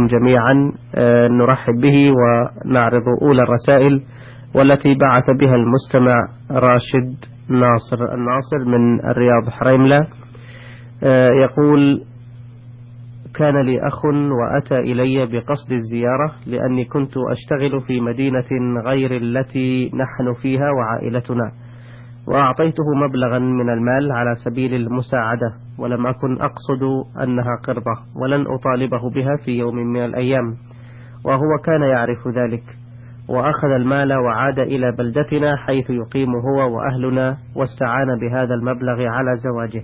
جميعا نرحب به ونعرض أولى الرسائل والتي بعث بها المستمع راشد الناصر من الرياض حريملة. يقول: كان لي أخ وأتى إلي بقصد الزيارة لأني كنت أشتغل في مدينة غير التي نحن فيها وعائلتنا، وأعطيته مبلغا من المال على سبيل المساعدة، ولم أكن أقصد أنها قرضة، ولن أطالبه بها في يوم من الأيام، وهو كان يعرف ذلك، وأخذ المال وعاد إلى بلدتنا حيث يقيم هو وأهلنا، واستعان بهذا المبلغ على زواجه،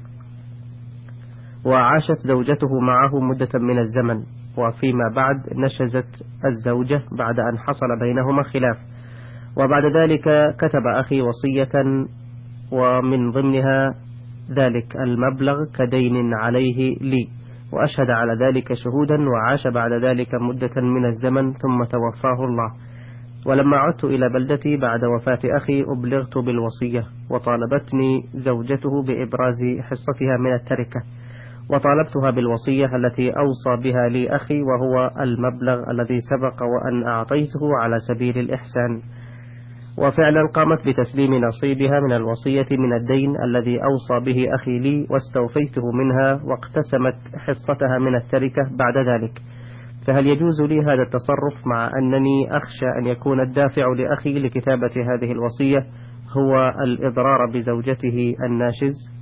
وعاشت زوجته معه مدة من الزمن، وفيما بعد نشزت الزوجة بعد أن حصل بينهما خلاف، وبعد ذلك كتب أخي وصية ومن ضمنها ذلك المبلغ كدين عليه لي، وأشهد على ذلك شهودا، وعاش بعد ذلك مدة من الزمن ثم توفاه الله. ولما عدت إلى بلدتي بعد وفاة أخي أبلغت بالوصية، وطالبتني زوجته بإبراز حصتها من التركة، وطالبتها بالوصية التي أوصى بها لي أخي، وهو المبلغ الذي سبق وأن أعطيته على سبيل الإحسان، وفعلا قامت بتسليم نصيبها من الوصية من الدين الذي أوصى به أخي لي، واستوفيته منها، واقتسمت حصتها من التركة بعد ذلك. فهل يجوز لي هذا التصرف، مع أنني أخشى أن يكون الدافع لأخي لكتابة هذه الوصية هو الإضرار بزوجته الناشز؟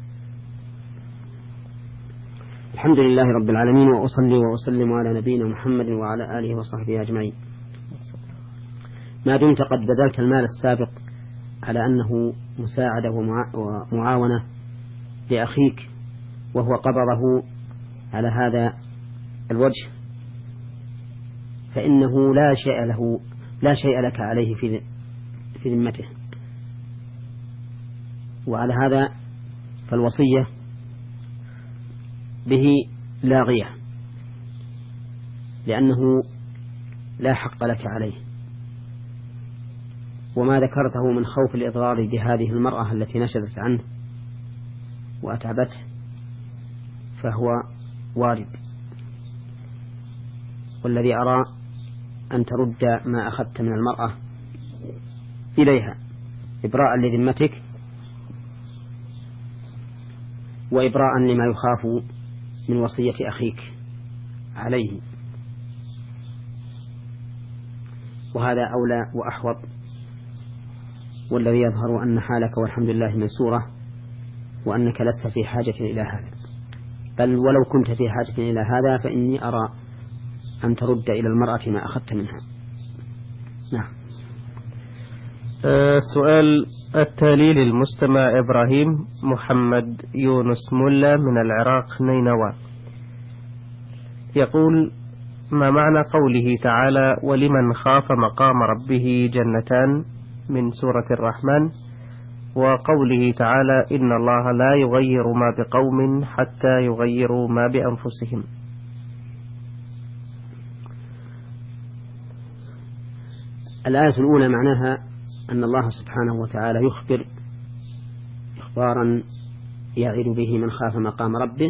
الحمد لله رب العالمين، وأصلي وأسلم على نبينا محمد وعلى آله وصحبه أجمعين. ما دمت قد بذلت المال السابق على أنه مساعدة ومعاونة لأخيك، وهو قبضه على هذا الوجه، فإنه لا شيء لك عليه في ذمته، وعلى هذا فالوصية به لاغية، لأنه لا حق لك عليه. وما ذكرته من خوف الإضرار بهذه المرأة التي نشدت عنه وأتعبته فهو وارد، والذي أرى أن ترد ما أخذت من المرأة إليها إبراء لذمتك، وإبراء لما يخاف من وصية أخيك عليه، وهذا أولى وأحوط، والذي يظهر أن حالك والحمد لله ميسورة، وأنك لست في حاجة إلى هذا، بل ولو كنت في حاجة إلى هذا فإني أرى أن ترد إلى المرأة ما أخذت منها. نعم. السؤال التالي للمستمع إبراهيم محمد يونس ملا من العراق نينوى، يقول: ما معنى قوله تعالى: ولمن خاف مقام ربه جنتان من سورة الرحمن، وقوله تعالى: إن الله لا يغير ما بقوم حتى يغيروا ما بأنفسهم؟ الآية الأولى معناها أن الله سبحانه وتعالى يخبر إخبارا يعد به من خاف مقام ربه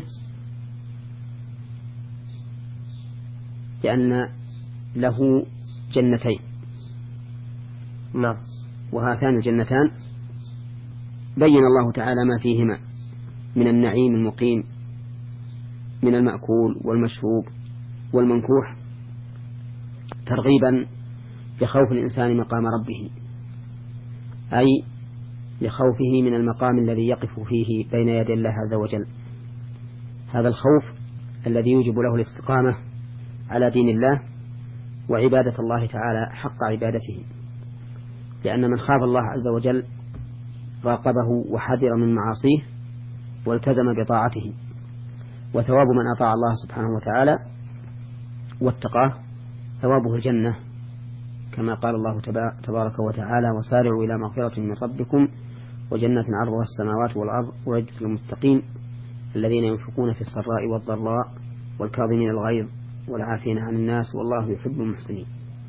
بأن له جنتين. نعم. وهاتان الجنتان بين الله تعالى ما فيهما من النعيم المقيم من المأكول والمشروب والمنكوح، ترغيبا لخوف الإنسان مقام ربه، أي لخوفه من المقام الذي يقف فيه بين يدي الله عز وجل. هذا الخوف الذي يوجب له الاستقامة على دين الله وعبادة الله تعالى حق عبادته، لأن من خاف الله عز وجل راقبه وحذر من معاصيه والتزم بطاعته، وثواب من أطاع الله سبحانه وتعالى واتقاه ثوابه الجنة، كما قال الله تبارك وتعالى: وسارعوا إلى مغفرة من ربكم وجنة عرضها السماوات والأرض أعدت للمتقين الذين ينفقون في السراء والضراء والكاظمين الغيظ والعافين عن الناس والله يحب المحسنين،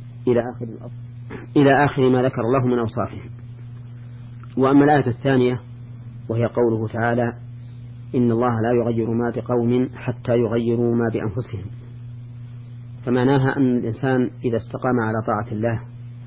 إلى آخر ما ذكر الله من أوصافه. وأما الآية الثانية وهي قوله تعالى: إن الله لا يغير ما بقوم حتى يغيروا ما بأنفسهم، فمعناها أن الإنسان إذا استقام على طاعة الله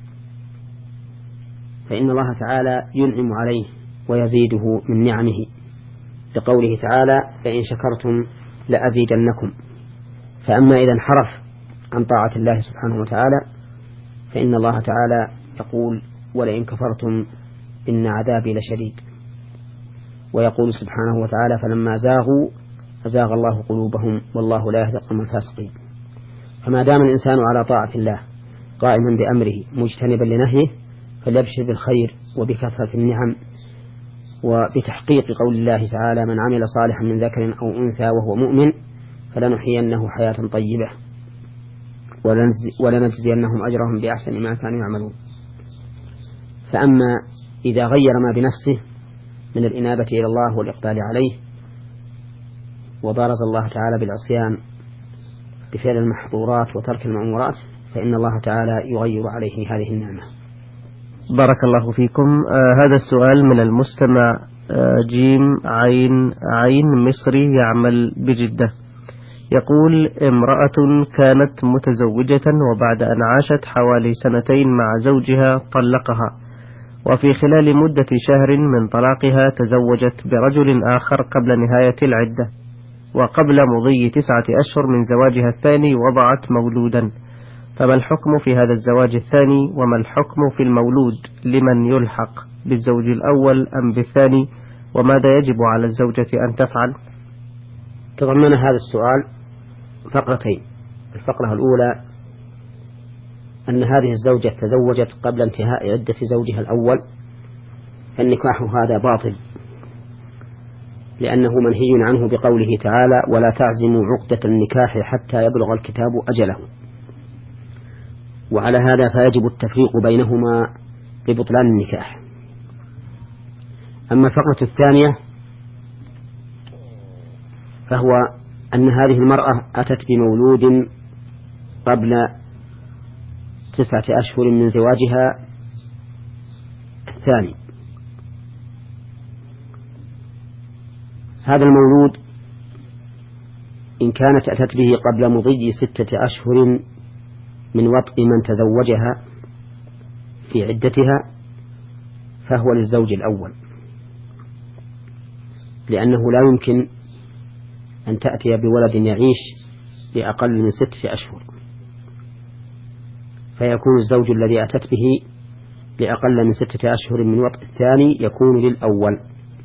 فإن الله تعالى ينعم عليه ويزيده من نعمه، لقوله تعالى لئن شكرتم لأزيدنكم. فأما إذا انحرف عن طاعة الله سبحانه وتعالى فإن الله تعالى يقول ولئن كفرتم إن عذابي لشديد. ويقول سبحانه وتعالى فلما زاغوا أزاغ الله قلوبهم والله لا يهدي القوم الفاسقين. فما دام الإنسان على طاعة الله قائما بأمره مجتنبا لنهيه فليبشر بالخير وبكثرة النعم وبتحقيق قول الله تعالى من عمل صالحا من ذكر أو أنثى وهو مؤمن فلنحيينه حياة طيبة ولنجزينهم أجرهم بأحسن ما كانوا يعملون. فأما إذا غير ما بنفسه من الإنابة إلى الله والإقبال عليه وبارز الله تعالى بالعصيان بفعل المحظورات وترك المأمورات فإن الله تعالى يغير عليه هذه النعمة. بارك الله فيكم. هذا السؤال من المستمع جيم عين مصري يعمل بجدة، يقول امرأة كانت متزوجة وبعد أن عاشت حوالي 2 مع زوجها طلقها، وفي خلال مدة شهر من طلاقها تزوجت برجل آخر قبل نهاية العدة، وقبل مضي 9 أشهر من زواجها الثاني وضعت مولودا، فما الحكم في هذا الزواج الثاني وما الحكم في المولود؟ لمن يلحق بالزوج الأول أم بالثاني؟ وماذا يجب على الزوجة أن تفعل؟ تضمن هذا السؤال فقرتين. الفقرة الأولى أن هذه الزوجة تزوجت قبل انتهاء عدة زوجها الأول، فالنكاح هذا باطل لأنه منهي عنه بقوله تعالى ولا تعزموا عقدة النكاح حتى يبلغ الكتاب أجله. وعلى هذا فيجب التفريق بينهما لبطلان النكاح. أما الفقرة الثانية فهو أن هذه المرأة أتت بمولود قبل 9 أشهر من زواجها الثاني. هذا المولود إن كانت أتت به قبل مضي 6 أشهر من وطء من تزوجها في عدتها فهو للزوج الأول، لأنه لا يمكن أن تأتي بولد يعيش بأقل من 6 أشهر، فيكون الزوج الذي أتت به بأقل من 6 أشهر من وطء الثاني يكون للأول.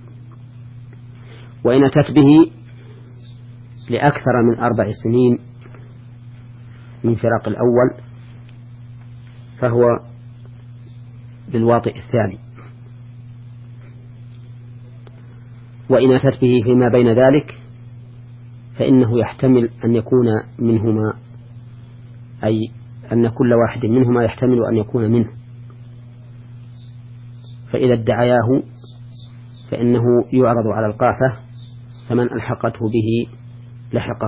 وإن أتت به لأكثر من 4 سنين من فراق الأول فهو للواطئ الثاني. وإن أتت به فيما بين ذلك فإنه يحتمل أن يكون منهما، أي أن كل واحد منهما يحتمل أن يكون منه، فإذا ادعياه فإنه يعرض على القافة فمن ألحقته به لحقه.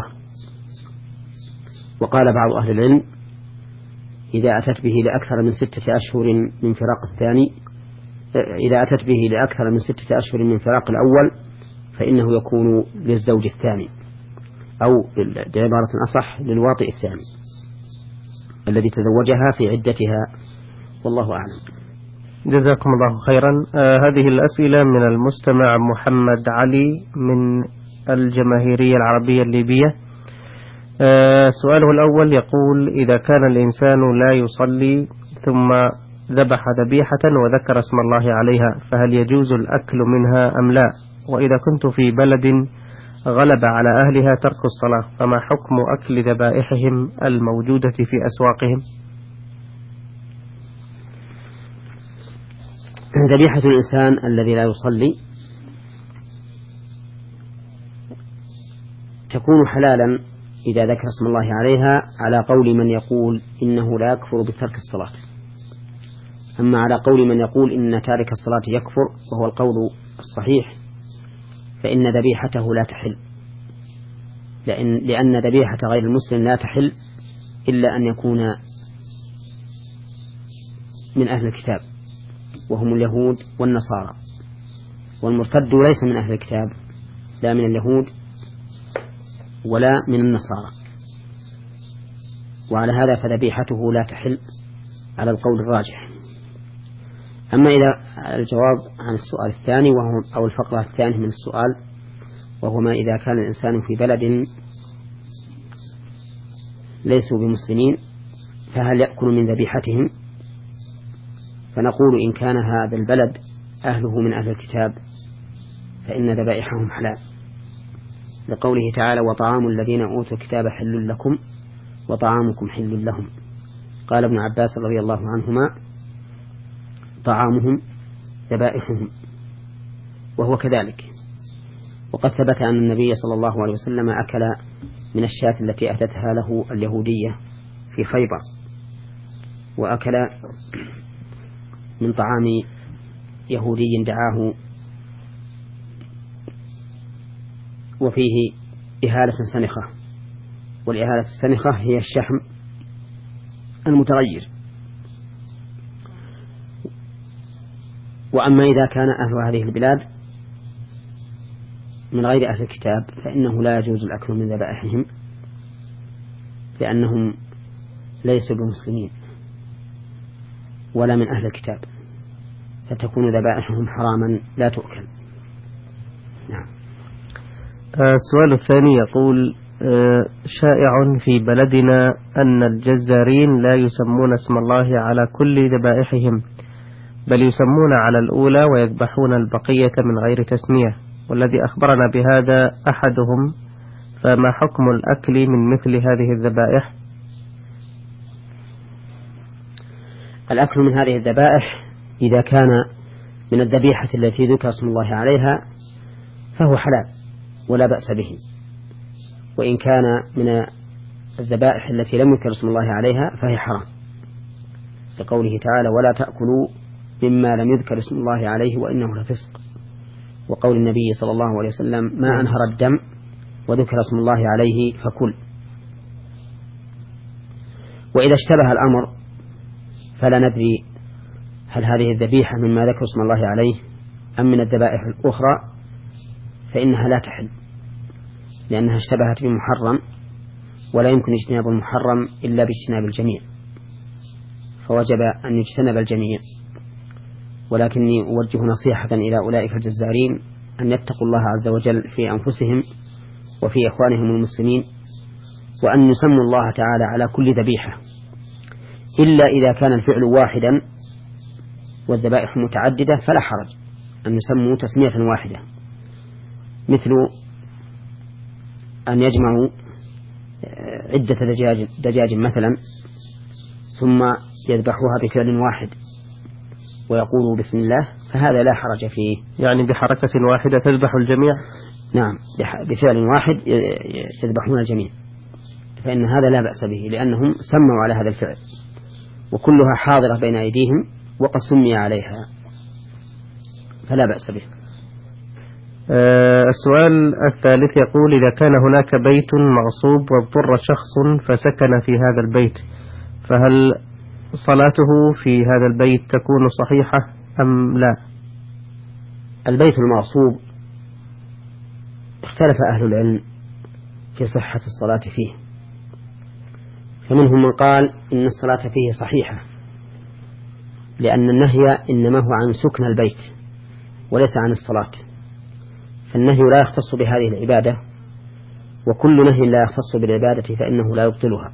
وقال بعض أهل العلم إذا أتت به لأكثر من 6 أشهر من فراق الثاني، إذا أتت به لأكثر من 6 أشهر من فراق الأول فإنه يكون للزوج الثاني، أو بعبارة أصح للواطئ الثاني الذي تزوجها في عدتها، والله أعلم. جزاكم الله خيرا. هذه الأسئلة من المستمع محمد علي من الجماهيرية العربية الليبية. سؤاله الأول يقول إذا كان الإنسان لا يصلي ثم ذبح ذبيحة وذكر اسم الله عليها فهل يجوز الأكل منها أم لا؟ وإذا كنت في بلد غلب على أهلها ترك الصلاة فما حكم أكل ذبائحهم الموجودة في أسواقهم؟ ذبيحة الإنسان الذي لا يصلي تكون حلالا إذا ذكر اسم الله عليها على قول من يقول إنه لا يكفر بترك الصلاة. أما على قول من يقول إن تارك الصلاة يكفر وهو القول الصحيح فإن ذبيحته لا تحل، لأن ذبيحة غير المسلم لا تحل إلا أن يكون من أهل الكتاب وهم اليهود والنصارى، والمرتد ليس من أهل الكتاب لا من اليهود ولا من النصارى. وعلى هذا فذبيحته لا تحل على القول الراجح. أما إذا الجواب عن السؤال الثاني أو الفقرة الثانية من السؤال، وهو ما إذا كان الإنسان في بلد ليسوا بمسلمين فهل يأكل من ذبيحتهم؟ فنقول إن كان هذا البلد أهله من أهل الكتاب فإن ذبائحهم حلال، لقوله تعالى: وطعام الذين أوتوا الكتاب حل لكم وطعامكم حل لهم. قال ابن عباس رضي الله عنهما: طعامهم ذبائحهم، وهو كذلك. وقد ثبت أن النبي صلى الله عليه وسلم أكل من الشاة التي أهدتها له اليهودية في خيبر، وأكل من طعام يهودي دعاه وفيه إهالة سنخة، والإهالة السنخة هي الشحم المتغير. وأما إذا كان أهل هذه البلاد من غير أهل الكتاب فإنه لا يجوز الأكل من ذبائحهم، لأنهم ليسوا بمسلمين ولا من أهل الكتاب، فتكون ذبائحهم حراما لا تؤكل. نعم. السؤال الثاني يقول: شائع في بلدنا أن الجزارين لا يسمون اسم الله على كل ذبائحهم، بل يسمون على الأولى ويذبحون البقية من غير تسمية، والذي أخبرنا بهذا أحدهم، فما حكم الأكل من مثل هذه الذبائح؟ الأكل من هذه الذبائح إذا كان من الذبيحة التي ذكر اسم الله عليها فهو حلال ولا بأس به، وإن كان من الذبائح التي لم يذكر اسم الله عليها فهي حرام، لقوله تعالى: ولا تأكلوا مما لم يذكر اسم الله عليه وإنه لفسق، وقول النبي صلى الله عليه وسلم: ما أنهر الدم وذكر اسم الله عليه فكل. وإذا اشتبه الأمر فلا ندري هل هذه الذبيحة مما ذكر اسم الله عليه أم من الذبائح الأخرى، فإنها لا تحل، لأنها اشتبهت بمحرم، ولا يمكن اجتناب المحرم إلا باجتناب الجميع، فوجب أن يجتنب الجميع. ولكني أوجه نصيحة إلى أولئك الجزارين أن يتقوا الله عز وجل في أنفسهم وفي إخوانهم المسلمين، وأن يسموا الله تعالى على كل ذبيحة، إلا إذا كان الفعل واحدا والذبائح متعددة فلا حرج أن يسموا تسمية واحدة، مثل أن يجمعوا عدة دجاج مثلا ثم يذبحوها بفعل واحد ويقولوا بسم الله، فهذا لا حرج فيه. يعني بحركة واحدة تذبح الجميع؟ نعم، بفعل واحد يذبحون الجميع، فإن هذا لا بأس به، لأنهم سموا على هذا الفعل وكلها حاضرة بين أيديهم وقد سمي عليها، فلا بأس به. السؤال الثالث يقول: إذا كان هناك بيت مغصوب واضطر شخص فسكن في هذا البيت، فهل صلاته في هذا البيت تكون صحيحة أم لا؟ البيت المغصوب اختلف أهل العلم في صحة الصلاة فيه، فمنهم من قال إن الصلاة فيه صحيحة، لأن النهي إنما هو عن سكن البيت وليس عن الصلاة، فالنهي لا يختص بهذه العبادة، وكل نهي لا يختص بالعبادة فإنه لا يبطلها.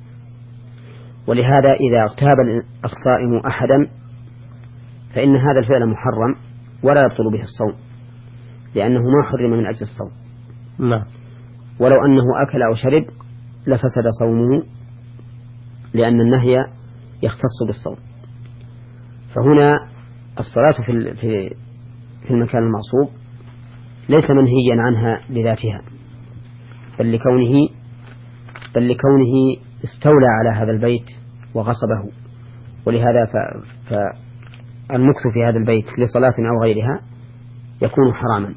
ولهذا إذا اغتاب الصائم أحدا فإن هذا الفعل محرم ولا يبطل به الصوم، لأنه ما حرم من أجل الصوم. لا. ولو أنه أكل أو شرب لفسد صومه، لأن النهي يختص بالصوم. فهنا الصلاة في المكان المغصوب ليس منهيا عنها لذاتها، بل لكونه استولى على هذا البيت وغصبه، ولهذا فالمكث في هذا البيت لصلاة أو غيرها يكون حراما.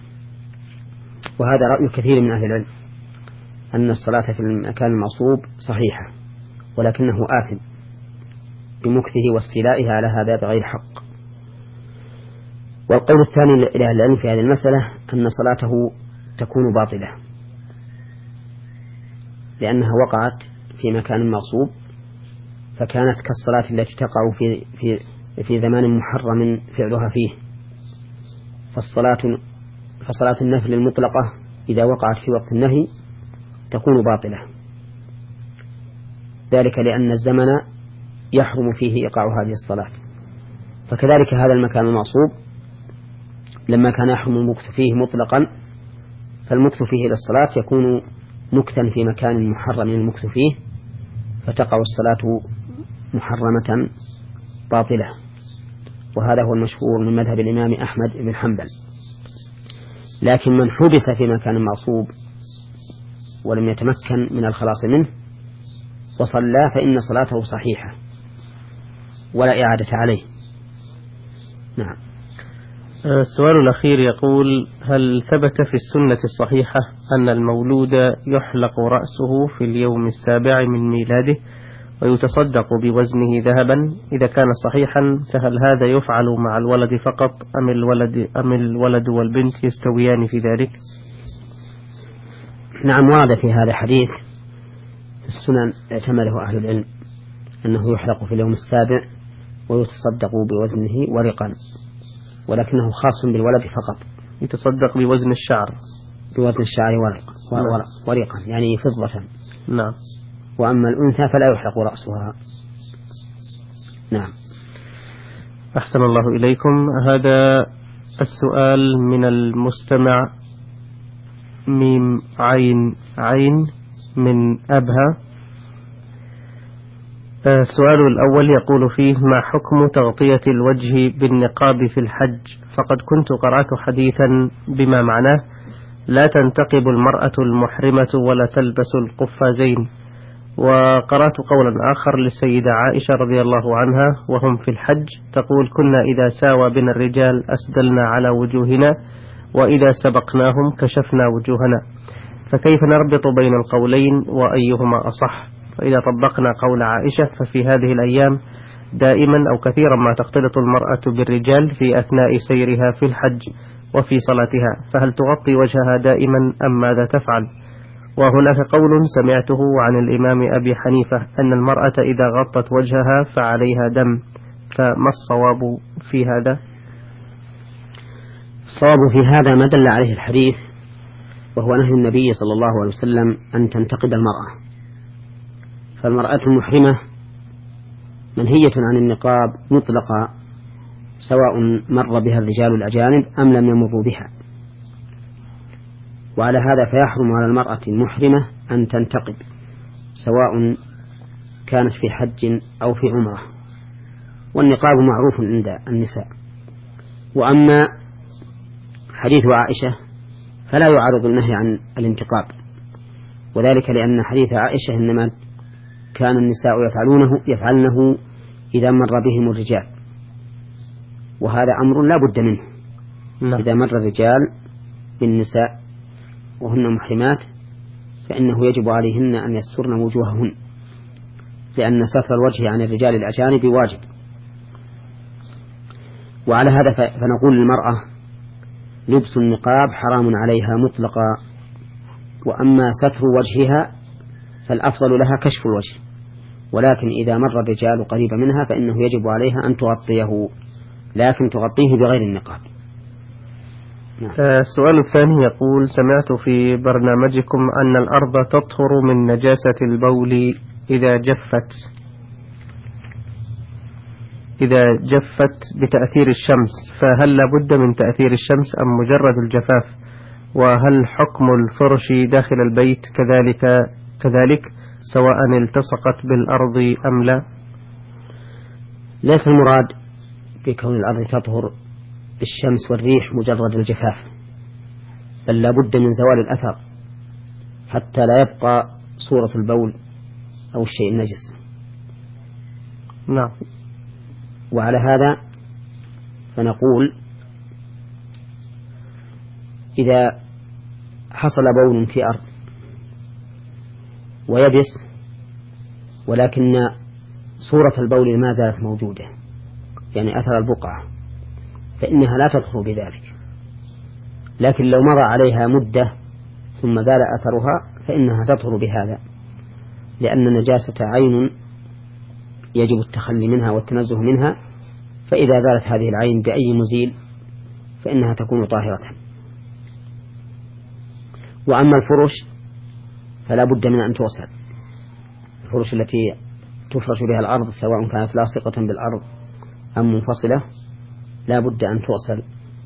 وهذا رأي كثير من أهل العلم أن الصلاة في المكان المغصوب صحيحة، ولكنه آثم بمكثه واستيلائه على هذا بغير حق. والقول الثاني لأهل العلم في هذه المسألة أن صلاته تكون باطلة، لأنها وقعت في مكان مغصوب فكانت كالصلاة التي تقع في زمان محرم فعلها فيه. فصلاة النفل المطلقة إذا وقعت في وقت النهي تكون باطلة، ذلك لأن الزمن يحرم فيه إيقاع هذه الصلاة. فكذلك هذا المكان المغصوب لما كان يحرم المكث فيه مطلقا فالمكث فيه للصلاة يكون مكثا في مكان محرم المكث فيه، فتقع الصلاة محرمة باطلة. وهذا هو المشهور من مذهب الإمام أحمد بن حنبل. لكن من حبس في مكان مغصوب ولم يتمكن من الخلاص منه وصلى فإن صلاته صحيحة ولا إعادة عليه. نعم. السؤال الأخير يقول: هل ثبت في السنة الصحيحة أن المولود يحلق رأسه في اليوم السابع من ميلاده ويتصدق بوزنه ذهبا؟ إذا كان صحيحا فهل هذا يفعل مع الولد فقط أم الولد والبنت يستويان في ذلك؟ نعم، ورد في هذا حديث في السنن اعتمده أهل العلم أنه يحلق في اليوم السابع ويتصدق بوزنه ورقا، ولكنه خاص بالولد فقط. يتصدق بوزن الشعر، بوزن الشعر ورقا يعني فضة. نعم. وأما الأنثى فلا يحلق رأسها. نعم. أحسن الله إليكم. هذا السؤال من المستمع ميم عين عين من أبها. السؤال الأول يقول فيه: ما حكم تغطية الوجه بالنقاب في الحج؟ فقد كنت قرأت حديثا بما معناه: لا تنتقب المرأة المحرمة ولا تلبس القفازين. وقرأت قولا آخر للسيدة عائشة رضي الله عنها وهم في الحج تقول: كنا إذا ساوى بنا الرجال أسدلنا على وجوهنا وإذا سبقناهم كشفنا وجوهنا. فكيف نربط بين القولين وأيهما أصح؟ فإذا طبقنا قول عائشة ففي هذه الأيام دائما أو كثيرا ما تختلط المرأة بالرجال في أثناء سيرها في الحج وفي صلاتها، فهل تغطي وجهها دائما أم ماذا تفعل؟ وهناك قول سمعته عن الإمام أبي حنيفة أن المرأة إذا غطت وجهها فعليها دم، فما الصواب في هذا؟ الصواب في هذا ما دل عليه الحديث، وهو نهي النبي صلى الله عليه وسلم أن تنتقب المرأة. فالمرأة المحرمة منهية عن النقاب مطلقا، سواء مر بها الرجال الأجانب أم لم يمروا بها. وعلى هذا فيحرم على المرأة المحرمة أن تنتقب، سواء كانت في حج أو في عمرة، والنقاب معروف عند النساء. وأما حديث عائشة فلا يعارض النهي عن الانتقاب، وذلك لأن حديث عائشة إنما كان النساء يفعلنه إذا مر بهم الرجال، وهذا أمر لا بد منه. إذا مر الرجال بالنساء وهن محرمات فإنه يجب عليهن أن يسترن وجوههن، لأن ستر الوجه عن الرجال الأجانب واجب. وعلى هذا فنقول للمرأة: لبس النقاب حرام عليها مطلقا، وأما ستر وجهها فالأفضل لها كشف الوجه، ولكن إذا مر الرجال قريبا منها فإنه يجب عليها أن تغطيه، لكن تغطيه بغير النقاب. السؤال الثاني يقول: سمعت في برنامجكم أن الأرض تطهر من نجاسة البول إذا جفت بتأثير الشمس، فهل لابد من تأثير الشمس أم مجرد الجفاف؟ وهل حكم الفرش داخل البيت كذلك سواء التصقت بالأرض أم لا؟ ليس المراد بكون الأرض تطهر بالشمس والريح مجرد الجفاف، بل لابد من زوال الأثر حتى لا يبقى صورة البول أو الشيء النجس. نعم. وعلى هذا فنقول: إذا حصل بول في أرض ويبس ولكن صورة البول ما زالت موجودة، يعني أثر البقعة، فإنها لا تطهر بذلك. لكن لو مضى عليها مدة ثم زال أثرها فإنها تطهر بهذا. لأن النجاسة عين يجب التخلي منها والتنزه منها، فإذا زالت هذه العين بأي مزيل فإنها تكون طاهرة. وأما الفرش فلا بد من أن تغسل، الفرش التي تفرش بها الأرض سواء كانت لاصقة بالأرض أم منفصلة لا بد أن تغسل،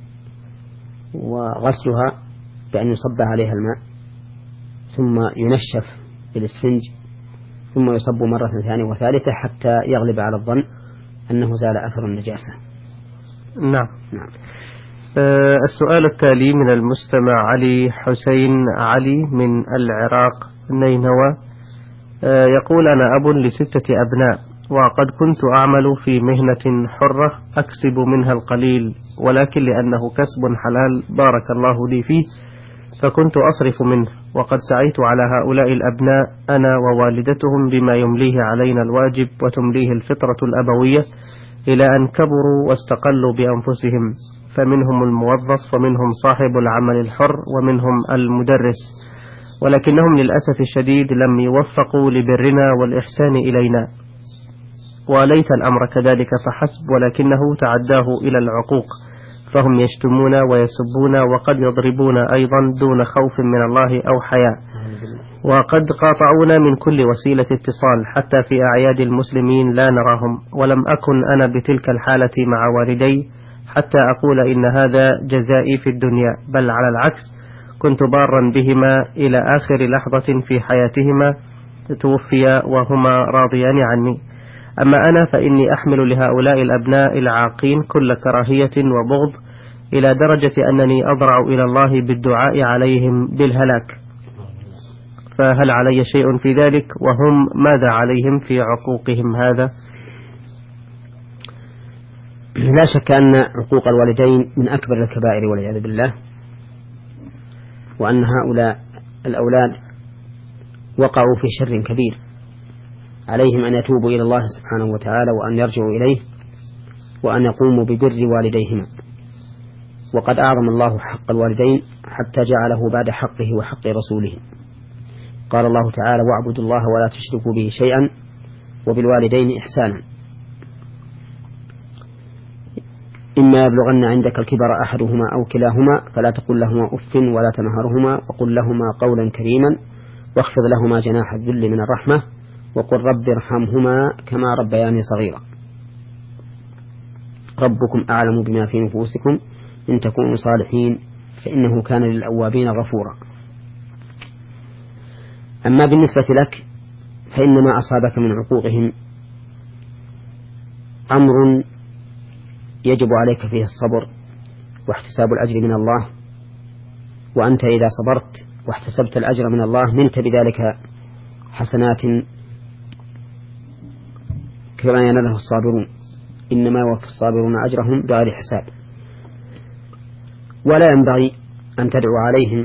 وغسلها بأن يصب عليها الماء ثم ينشف بالإسفنج ثم يصب مرة ثانية وثالثة حتى يغلب على الظن أنه زال أثر النجاسة. نعم. السؤال التالي من المستمع علي حسين علي من العراق نينوى، يقول: أنا أب ل6 أبناء، وقد كنت أعمل في مهنة حرة أكسب منها القليل، ولكن لأنه كسب حلال بارك الله لي فيه فكنت أصرف منه، وقد سعيت على هؤلاء الأبناء أنا ووالدتهم بما يمليه علينا الواجب وتمليه الفطرة الأبوية إلى أن كبروا واستقلوا بأنفسهم، فمنهم الموظف ومنهم صاحب العمل الحر ومنهم المدرس، ولكنهم للأسف الشديد لم يوفقوا لبرنا والإحسان إلينا، وليت الأمر كذلك فحسب، ولكنه تعداه إلى العقوق، فهم يشتمون ويسبون وقد يضربون أيضا دون خوف من الله أو حياء، وقد قاطعونا من كل وسيلة اتصال حتى في أعياد المسلمين لا نراهم، ولم أكن أنا بتلك الحالة مع والدي حتى أقول إن هذا جزائي في الدنيا، بل على العكس كنت بارا بهما إلى آخر لحظة في حياتهما، توفيا وهما راضيان عني. أما أنا فإني أحمل لهؤلاء الأبناء العاقين كل كراهية وبغض إلى درجة أنني أضرع إلى الله بالدعاء عليهم بالهلاك، فهل علي شيء في ذلك؟ وهم ماذا عليهم في عقوقهم هذا؟ لا شك أن عقوق الوالدين من أكبر الكبائر والعياذ بالله، وأن هؤلاء الأولاد وقعوا في شر كبير، عليهم أن يتوبوا إلى الله سبحانه وتعالى وأن يرجعوا إليه وأن يقوموا ببر والديهما. وقد أعظم الله حق الوالدين حتى جعله بعد حقه وحق رسوله. قال الله تعالى: واعبدوا الله ولا تشركوا به شيئا وبالوالدين إحسانا. إما يبلغن عندك الكبر أحدهما أو كلاهما فلا تقل لهما أف ولا تنهرهما وقل لهما قولا كريما واخفض لهما جناح الذل من الرحمة وقل رب ارحمهما كما ربياني صغيرا. ربكم أعلم بما في نفوسكم إن تكونوا صالحين فإنه كان للأوابين غفورا. أما بالنسبة لك فإن ما أصابك من عقوقهم أمر يجب عليك فيه الصبر واحتساب الأجر من الله، وأنت إذا صبرت واحتسبت الأجر من الله نلت بذلك حسنات كما يناله الصابرون، إنما يوفى الصابرون أجرهم بغير حساب. ولا ينبغي أن تدعو عليهم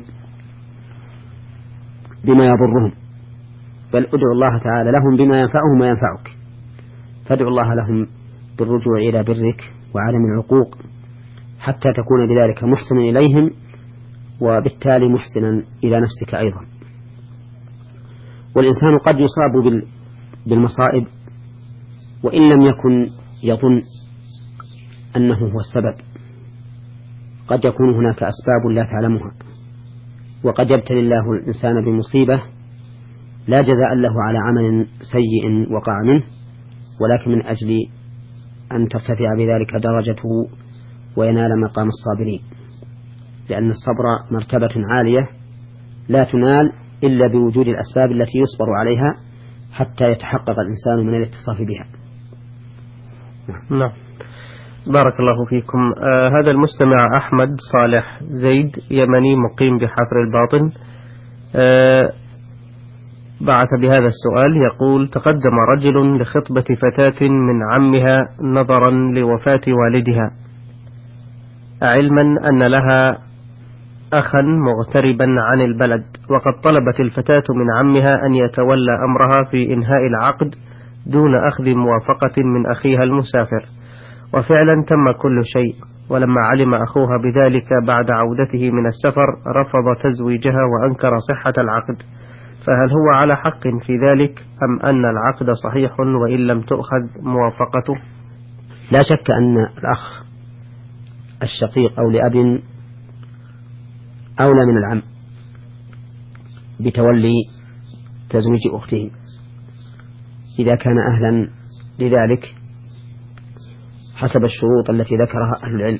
بما يضرهم، بل ادعو الله تعالى لهم بما ينفعهم وينفعك، فادعو الله لهم بالرجوع إلى برك وعدم العقوق حتى تكون بذلك محسنا إليهم وبالتالي محسنا إلى نفسك أيضا. والإنسان قد يصاب بالمصائب وإن لم يكن يظن أنه هو السبب، قد يكون هناك أسباب لا تعلمها، وقد يبتلي الله الإنسان بمصيبة لا جزاء له على عمل سيء وقع منه، ولكن من أجل أن ترتفع بذلك درجته وينال مقام الصابرين، لأن الصبر مرتبة عالية لا تنال إلا بوجود الأسباب التي يصبر عليها حتى يتحقق الإنسان من الاتصاف بها. نعم. بارك الله فيكم. هذا المستمع أحمد صالح زيد يمني مقيم بحفر الباطن بعث بهذا السؤال، يقول: تقدم رجل لخطبة فتاة من عمها نظرا لوفاة والدها، علما أن لها أخا مغتربا عن البلد، وقد طلبت الفتاة من عمها أن يتولى أمرها في إنهاء العقد دون أخذ موافقة من أخيها المسافر، وفعلا تم كل شيء، ولما علم أخوها بذلك بعد عودته من السفر رفض تزويجها وأنكر صحة العقد، فهل هو على حق في ذلك أم أن العقد صحيح وإن لم تؤخذ موافقته؟ لا شك أن الأخ الشقيق أو لأب أولى من العم بتولي تزويج أخته إذا كان أهلا لذلك حسب الشروط التي ذكرها أهل العلم.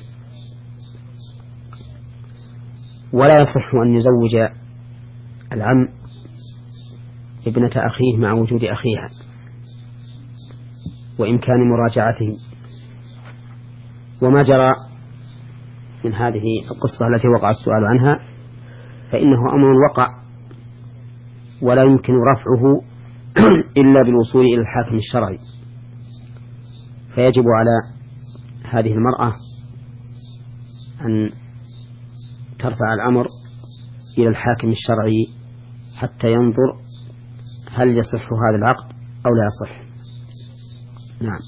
ولا يصح أن يزوج العم ابنة أخيه مع وجود أخيها وإمكان مراجعته. وما جرى من هذه القصة التي وقع السؤال عنها فإنه أمر وقع ولا يمكن رفعه إلا بالوصول إلى الحاكم الشرعي، فيجب على هذه المرأة أن ترفع الأمر إلى الحاكم الشرعي حتى ينظر هل يصح هذا العقد أو لا يصح. نعم.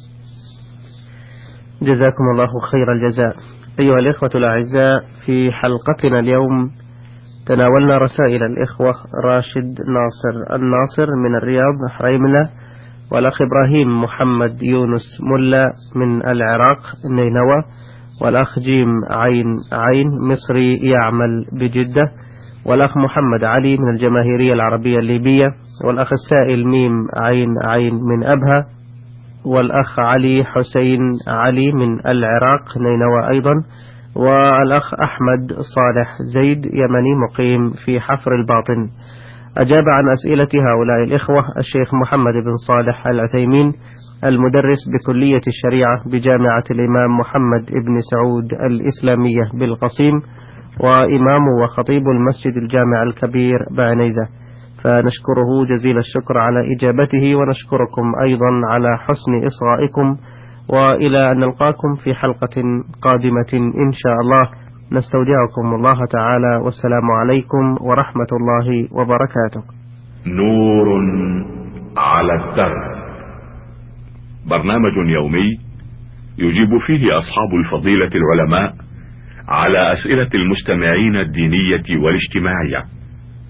جزاكم الله خير الجزاء. أيها الإخوة الأعزاء، في حلقتنا اليوم تناولنا رسائل الإخوة راشد الناصر من الرياض حريملة، والأخ إبراهيم محمد يونس ملا من العراق نينوى، والأخ جيم عين مصري يعمل بجدة، والأخ محمد علي من الجماهيرية العربية الليبية، والأخ السائل ميم عين من أبها، والأخ علي حسين علي من العراق نينوى أيضا، والأخ أحمد صالح زيد يمني مقيم في حفر الباطن. أجاب عن أسئلة هؤلاء الإخوة الشيخ محمد بن صالح العثيمين المدرس بكلية الشريعة بجامعة الإمام محمد بن سعود الإسلامية بالقصيم، وإمام وخطيب المسجد الجامع الكبير بعنيزة، فنشكره جزيل الشكر على إجابته، ونشكركم أيضا على حسن إصغائكم، وإلى أن نلقاكم في حلقة قادمة إن شاء الله. نستودعكم الله تعالى، والسلام عليكم ورحمة الله وبركاته. نور على الدرب، برنامج يومي يجيب فيه أصحاب الفضيلة العلماء على أسئلة المستمعين الدينية والاجتماعية.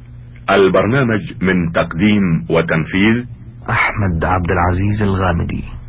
البرنامج من تقديم وتنفيذ أحمد عبد العزيز الغامدي.